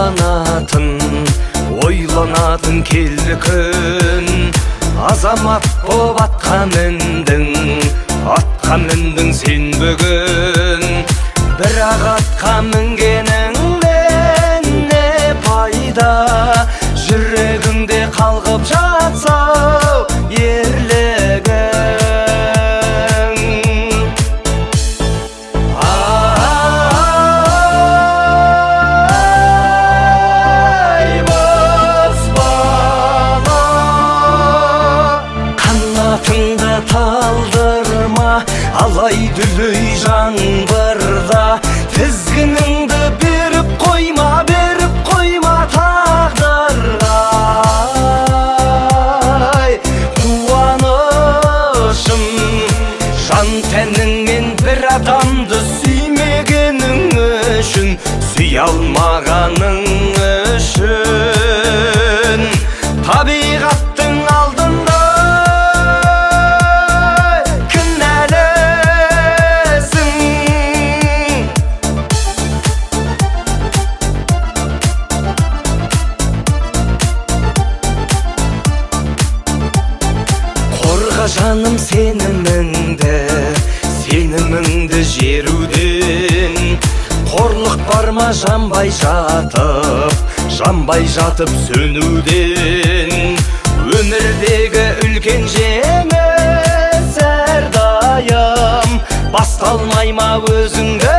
ойланатын келді күн. Азамат боп атқа міндің сен бүгін. Бірақ атқа мінгеніңнен не пайда, жүрегіңде қалғып жатса ерлігің. Талдырма алай-дүлей жаңбырда, тізгініңді беріп қойма тағдырға. Қуанышым жан тәніңмен бір адамды сүймегенің үшін, сүйе алмағаның үшін. Табиғаттың алдында жаным сеніміңді жеруден. Қорлық бар ма жанбай жатып сөнуден. Өмірдегі үлкен жеңіс әрдайым басталмай ма өзің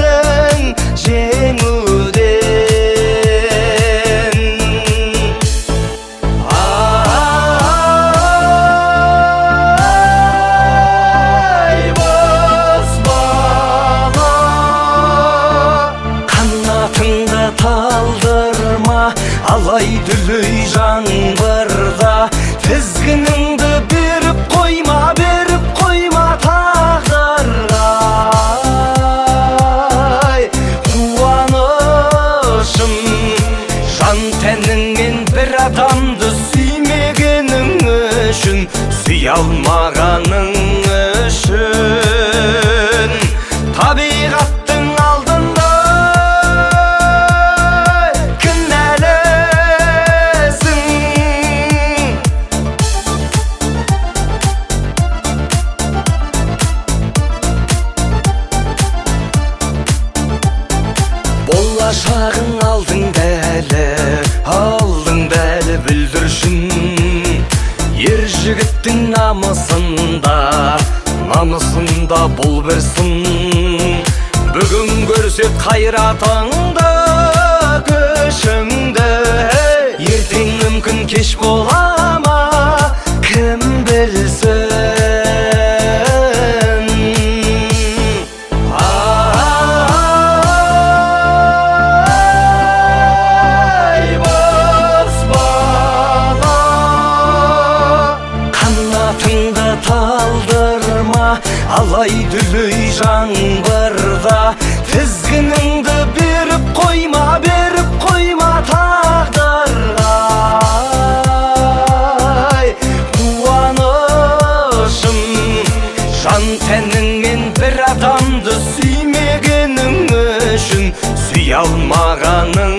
жеңуден. Талдырма алай-дүлей жаңбырда, тізгініңді беріп қойма тағдырға. Қуанышым жан тәніңмен бір адамды сүймегенің үшін, сүйе алмағаның үшін. Табиғаттың алдында болашағың алдың дәлі бүлдіршін. Ер жігіттің намысында бұл бір сын. Бүгін көрсет қайратыңды, күшіңді. Ертең мүмкін кеш бола ма, кім білсін. Талдырма алай-дүлей жаңбырда, тізгініңді беріп қойма тағдырға. Қуанышым жан тәніңмен бір адамды сүймегенің үшін, сүйе алмағаның